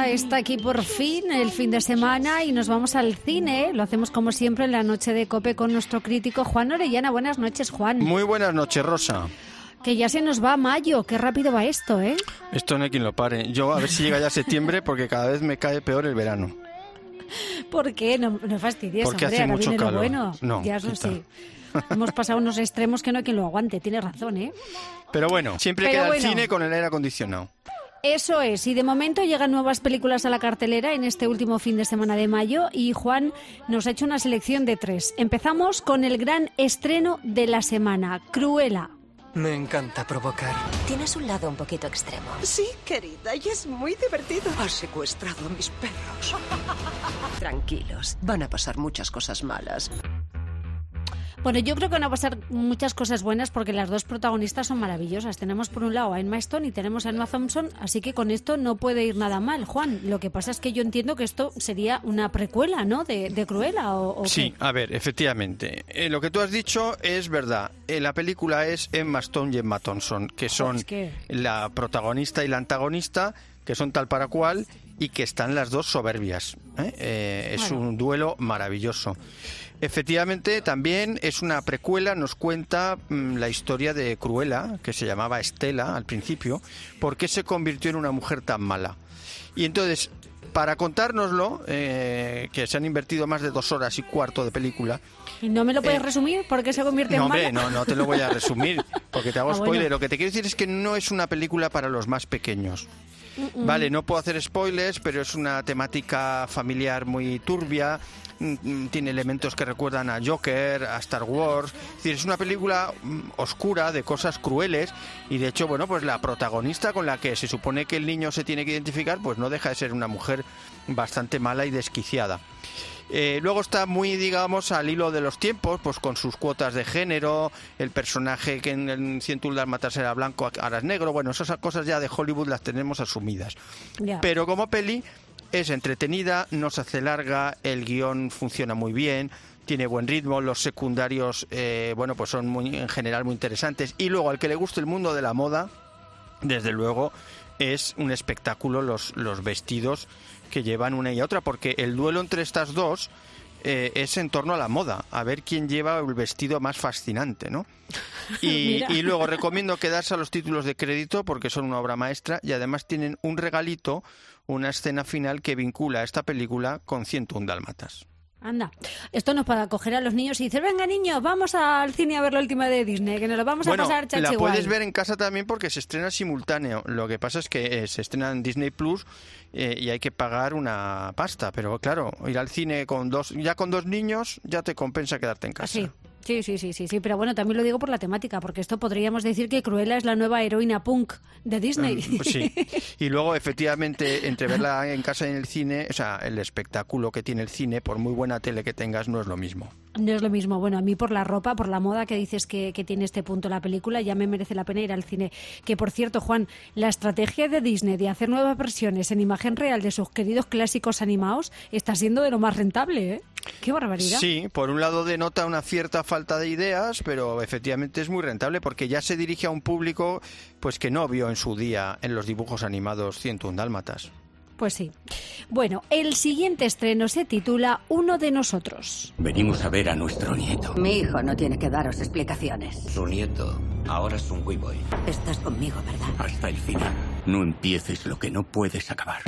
ya está aquí por fin el fin de semana y nos vamos al cine. Lo hacemos como siempre en la noche de COPE con nuestro crítico Juan Orellana. Buenas noches, Juan. Muy buenas noches, Rosa. Que ya se nos va mayo. Qué rápido va esto, ¿eh? Esto no hay quien lo pare. Yo a ver si llega ya septiembre porque cada vez me cae peor el verano. ¿Por qué? No fastidies, porque hombre, hace ahora mucho viene calor. lo bueno. No, ya eso sí. Hemos pasado unos extremos que no hay quien lo aguante. Tienes razón, ¿eh? Pero bueno, siempre queda el cine con el aire acondicionado. Eso es, y de momento llegan nuevas películas a la cartelera en este último fin de semana de mayo y Juan nos ha hecho una selección de 3. Empezamos con el gran estreno de la semana, Cruella. Me encanta provocar. Tienes un lado un poquito extremo. Sí, querida, y es muy divertido. Has secuestrado a mis perros. Tranquilos, van a pasar muchas cosas malas. Bueno, yo creo que van a pasar muchas cosas buenas porque las dos protagonistas son maravillosas. Tenemos por un lado a Emma Stone y tenemos a Emma Thompson, así que con esto no puede ir nada mal, Juan. Lo que pasa es que yo entiendo que esto sería una precuela, ¿no?, de Cruella. ¿O sí, qué? a ver, efectivamente. Lo que tú has dicho es verdad. La película es Emma Stone y Emma Thompson, que son la protagonista y la antagonista, que son tal para cual y que están las dos soberbias. Es un duelo maravilloso. Efectivamente, también es una precuela, nos cuenta la historia de Cruella, que se llamaba Estela al principio, por qué se convirtió en una mujer tan mala. Y entonces, para contárnoslo, que se han invertido más de 2 horas y cuarto de película... ¿Y no me lo puedes resumir? ¿Por qué se convierte en mala? No te lo voy a resumir, porque te hago spoiler. Bueno. Lo que te quiero decir es que no es una película para los más pequeños. Vale, no puedo hacer spoilers, pero es una temática familiar muy turbia, tiene elementos que recuerdan a Joker, a Star Wars. Es decir, es una película oscura, de cosas crueles, y de hecho, bueno, pues la protagonista con la que se supone que el niño se tiene que identificar, pues no deja de ser una mujer bastante mala y desquiciada. Luego está muy, digamos, al hilo de los tiempos, pues con sus cuotas de género, el personaje que en 100 dálmatas era blanco, ahora es negro. Bueno, esas cosas ya de Hollywood las tenemos asumidas. Ya. Pero como peli es entretenida, no se hace larga, el guión funciona muy bien, tiene buen ritmo, los secundarios, bueno, pues son en general muy interesantes. Y luego, al que le guste el mundo de la moda, desde luego, es un espectáculo los vestidos que llevan una y otra, porque el duelo entre estas dos es en torno a la moda, a ver quién lleva el vestido más fascinante, ¿no? Y luego recomiendo quedarse a los títulos de crédito porque son una obra maestra y además tienen un regalito, una escena final que vincula a esta película con 101 dálmatas. Anda, esto no es para coger a los niños y decir, venga niños, vamos al cine a ver la última de Disney, que nos lo vamos a pasar chachi la guay. puedes ver en casa también porque se estrena simultáneo. Lo que pasa es que se estrena en Disney Plus y hay que pagar una pasta. Pero claro, ir al cine con dos niños ya te compensa quedarte en casa. Sí, pero bueno, también lo digo por la temática, porque esto podríamos decir que Cruella es la nueva heroína punk de Disney. Sí, y luego efectivamente entre verla en casa y en el cine, o sea, el espectáculo que tiene el cine, por muy buena tele que tengas, no es lo mismo. No es lo mismo. Bueno, a mí por la ropa, por la moda que dices que tiene este punto la película, ya me merece la pena ir al cine. Que por cierto, Juan, la estrategia de Disney de hacer nuevas versiones en imagen real de sus queridos clásicos animados está siendo de lo más rentable, ¿eh? ¡Qué barbaridad! Sí, por un lado denota una cierta falta de ideas, pero efectivamente es muy rentable porque ya se dirige a un público pues que no vio en su día en los dibujos animados 101 dálmatas. Pues sí. Bueno, el siguiente estreno se titula Uno de nosotros. Venimos a ver a nuestro nieto. Mi hijo no tiene que daros explicaciones. Su nieto ahora es un Wee-Boy. Estás conmigo, ¿verdad? Hasta el final. No empieces lo que no puedes acabar.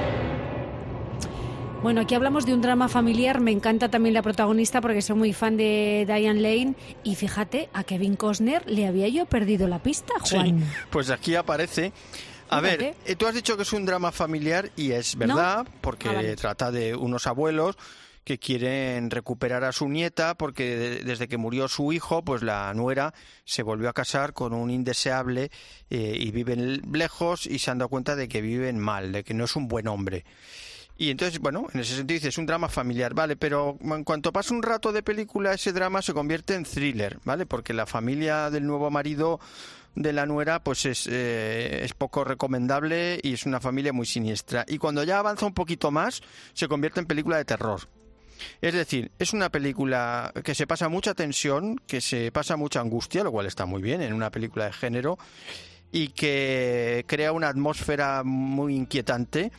Bueno, aquí hablamos de un drama familiar. Me encanta también la protagonista porque soy muy fan de Diane Lane. Y fíjate, a Kevin Costner le había yo perdido la pista, Juan. Sí, pues aquí aparece. A ver, tú has dicho que es un drama familiar y es verdad, ¿no? Porque trata de unos abuelos que quieren recuperar a su nieta porque desde que murió su hijo, pues la nuera se volvió a casar con un indeseable y viven lejos y se han dado cuenta de que viven mal, de que no es un buen hombre. Y entonces, bueno, en ese sentido dices, es un drama familiar, ¿vale? Pero en cuanto pasa un rato de película, ese drama se convierte en thriller, ¿vale? Porque la familia del nuevo marido de la nuera pues es poco recomendable y es una familia muy siniestra. Y cuando ya avanza un poquito más, se convierte en película de terror. Es decir, es una película que se pasa mucha tensión, que se pasa mucha angustia, lo cual está muy bien en una película de género, y que crea una atmósfera muy inquietante.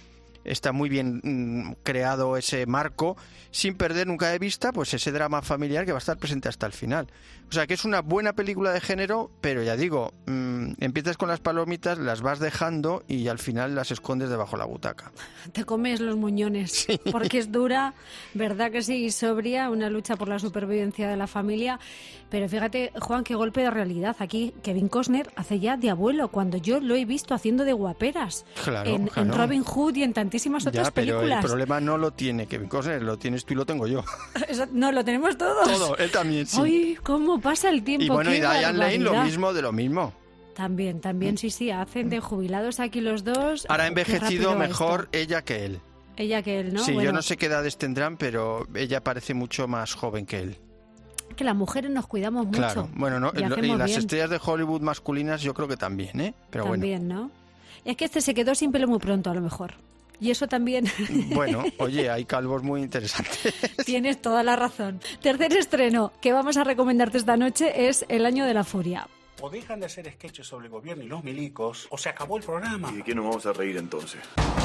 está muy bien creado ese marco, sin perder nunca de vista pues ese drama familiar que va a estar presente hasta el final. O sea que es una buena película de género, pero ya digo, empiezas con las palomitas, las vas dejando y al final las escondes debajo de la butaca. Te comes los muñones, sí. Porque es dura, verdad que sí, y sobria, una lucha por la supervivencia de la familia. Pero fíjate, Juan, qué golpe de realidad. Aquí Kevin Costner hace ya de abuelo, cuando yo lo he visto haciendo de guaperas. Claro, en Robin Hood y en tantísimas otras películas. Pero el problema no lo tiene Kevin Costner, lo tienes tú y lo tengo yo. No, lo tenemos todos. Todo, él también, sí. Uy, cómo pasa el tiempo. Y bueno, y Diane Lane lo mismo de lo mismo. También, sí, hacen de jubilados aquí los dos. Ahora ha envejecido mejor ella que él. Ella que él, ¿no? Sí, bueno, yo no sé qué edades tendrán, pero ella parece mucho más joven que él. Que las mujeres nos cuidamos mucho. Claro, bueno, no, y las estrellas de Hollywood masculinas yo creo que también, ¿eh? Pero también, bueno. ¿No? Es que se quedó sin pelo muy pronto, a lo mejor. Y eso también... Bueno, oye, hay calvos muy interesantes. Tienes toda la razón. Tercer estreno que vamos a recomendarte esta noche es El año de la furia. O dejan de hacer sketches sobre el gobierno y los milicos, o se acabó el programa. ¿Y de qué nos vamos a reír entonces?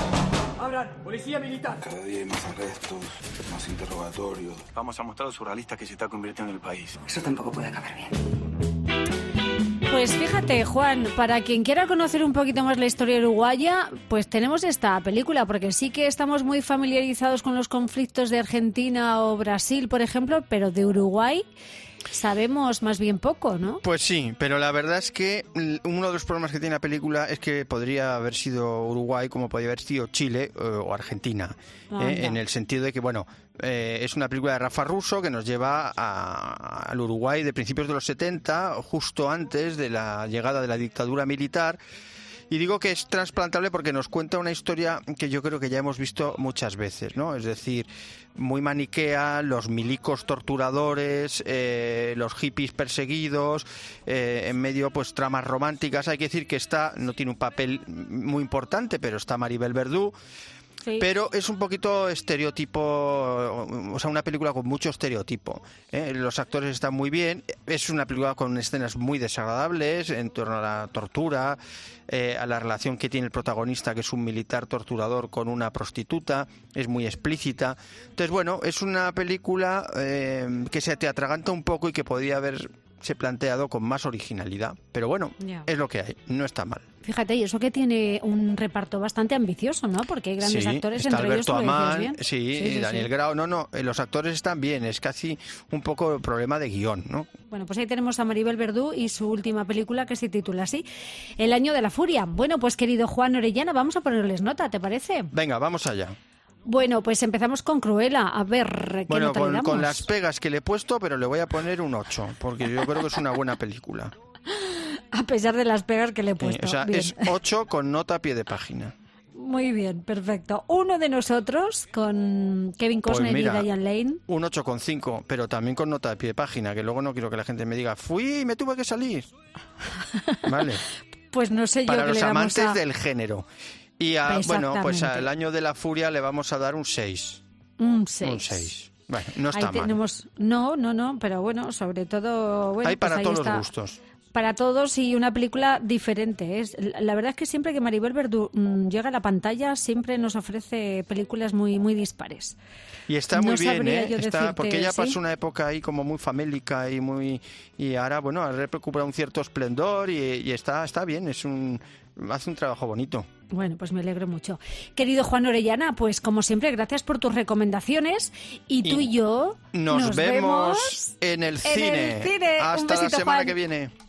Abran, policía militar. Cada día hay más arrestos, más interrogatorios. Vamos a mostrar a los surrealistas que se está convirtiendo en el país. Eso tampoco puede acabar bien. Pues fíjate, Juan, para quien quiera conocer un poquito más la historia uruguaya, pues tenemos esta película, porque sí que estamos muy familiarizados con los conflictos de Argentina o Brasil, por ejemplo, pero de Uruguay sabemos más bien poco, ¿no? Pues sí, pero la verdad es que uno de los problemas que tiene la película es que podría haber sido Uruguay como podría haber sido Chile o Argentina, en el sentido de que, bueno, es una película de Rafa Russo que nos lleva al Uruguay de principios de los 70, justo antes de la llegada de la dictadura militar. Y digo que es trasplantable porque nos cuenta una historia que yo creo que ya hemos visto muchas veces, ¿no? Es decir, muy maniquea, los milicos torturadores, los hippies perseguidos, en medio pues tramas románticas. Hay que decir que no tiene un papel muy importante, pero está Maribel Verdú. Sí. Pero es un poquito estereotipo, o sea, una película con mucho estereotipo. Los actores están muy bien, es una película con escenas muy desagradables en torno a la tortura, a la relación que tiene el protagonista, que es un militar torturador, con una prostituta, es muy explícita. Entonces, bueno, es una película que se te atraganta un poco y que podría haberse planteado con más originalidad. Pero bueno, es lo que hay, no está mal. Fíjate, y eso que tiene un reparto bastante ambicioso, ¿no? Porque hay grandes actores, está entre Alberto ellos Amán, sí, Daniel Grau. No, los actores están bien, es casi un poco el problema de guión, ¿no? Bueno, pues ahí tenemos a Maribel Verdú y su última película que se titula así, El año de la furia. Bueno, pues querido Juan Orellana, vamos a ponerles nota, ¿te parece? Venga, vamos allá. Bueno, pues empezamos con Cruella. A ver, ¿qué nota le damos? Con las pegas que le he puesto, pero le voy a poner un 8, porque yo creo que es una buena película. A pesar de las pegas que le he puesto. O sea, bien. Es 8 con nota a pie de página. Muy bien, perfecto. Uno de nosotros, con Kevin Costner y Diane Lane. Un 8,5, pero también con nota a pie de página, que luego no quiero que la gente me diga, fui y me tuve que salir. Vale. Pues no sé yo para qué los le damos amantes del género. Y bueno, pues al año de la furia le vamos a dar un 6. Un 6. Un 6. Bueno, no está ahí tenemos... mal. No, pero bueno, sobre todo... Bueno, hay para pues todos los gustos. Para todos y una película diferente. La verdad es que siempre que Maribel Verdú llega a la pantalla siempre nos ofrece películas muy, muy dispares. Y está muy bien, está, porque ella pasó una época ahí como muy famélica y ahora, bueno, ha recuperado un cierto esplendor y está bien, hace un trabajo bonito. Bueno, pues me alegro mucho. Querido Juan Orellana, pues como siempre, gracias por tus recomendaciones y tú y yo nos vemos en el cine. Hasta la semana Juan. que viene.